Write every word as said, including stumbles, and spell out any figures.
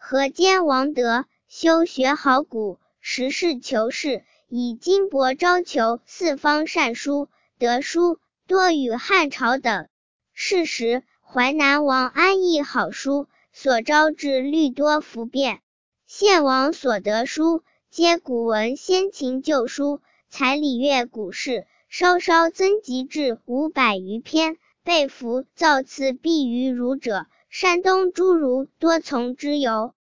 河间王德，修学好古，实事求是，以金帛招求四方善书，得书多与汉朝等。是时，淮南王安邑好书，所招致律多服变。献王所得书，皆古文先秦旧书，采礼乐古事，稍稍增集至五百余篇，被服造次必于儒者。山东诸儒多从之由。